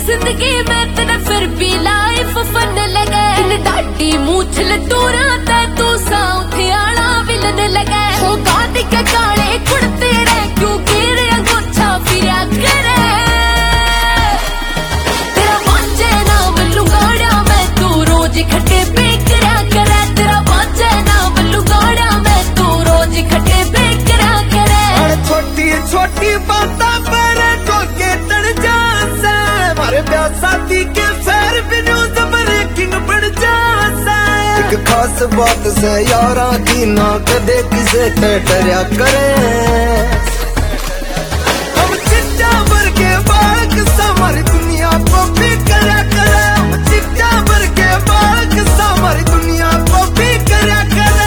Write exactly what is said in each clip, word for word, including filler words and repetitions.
जिंदगी में तेरे फिर भी लाइफ फन लगे। इन डाटी मूछ लटूरा ते तू साउथ आला विलन लगे। हो गाड़ी के काले कुड़ते रहे क्यों गिरे अंगोछा फिरा करे। तेरा बाजे नाम लुगाड़ा मैं तू रोज खटे पे करा करे। तेरा बाजे नाम लुगाड़ा मैं तू रोज खटे पे करा करे। छोटी छोटी बाता पर ठोके तड़ जा से मारे ब्याह शादी के फेर भी न्यूज़ ब्रेकिंग बढ़ जा से। एक खास बात से यारा की ना कदे किसे ते डरया करे। हम चिट्टा भर के बाग सारी दुनिया को भी करा करे। हम चिट्टा भर के बाग सारी दुनिया को भी करा करे।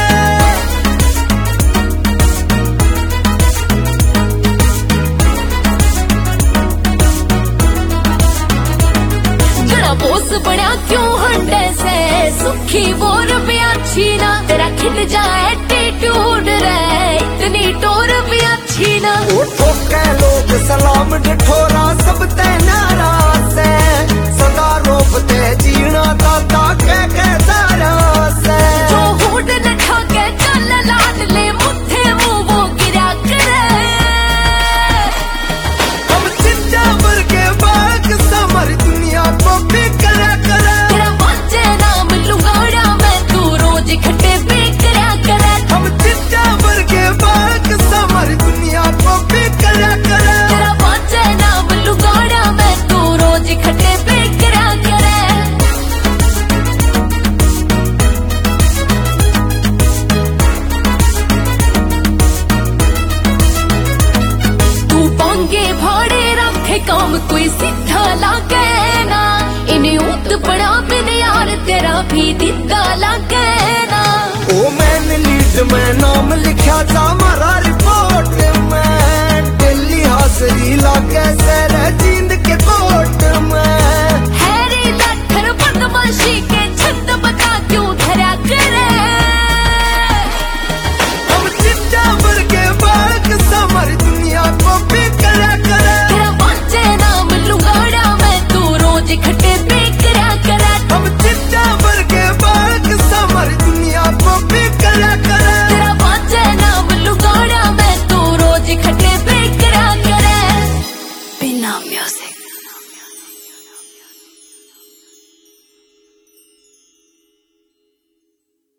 बोस बड़ा क्यों हंडे से सुखी बोर भी अच्छी ना। तेरा खिल जाए एटीट्यूड रे इतनी टोर भी अच्छी ना। वो ठोके लोग सलाम ठोरा सब ते नारा से सदा रोपते जीना दादा कह के तारा से। जो हुड न ठाके चल लाड ले मुट्ठे मुंह वो गिरा करे। हम चिट्टा भर के बाग सारी दुनिया को भी करा करा। तेरा बाजे नाम लुगाड़ा मैं तू रोज खटे पे करा करे। हम चिट्टा भर के बाग सारी दुनिया को भी करा करा। तेरा बाजे नाम लुगाड़ा मैं तू रोज खटे पे करा करे। तू पांगे भाड़े रखे काम कोई सीधा लागे ना। इन्हें उत बड़ा बिन यार तेरा भी दिता लागे ना। ओ मैंने लीड में नाम लिखा जा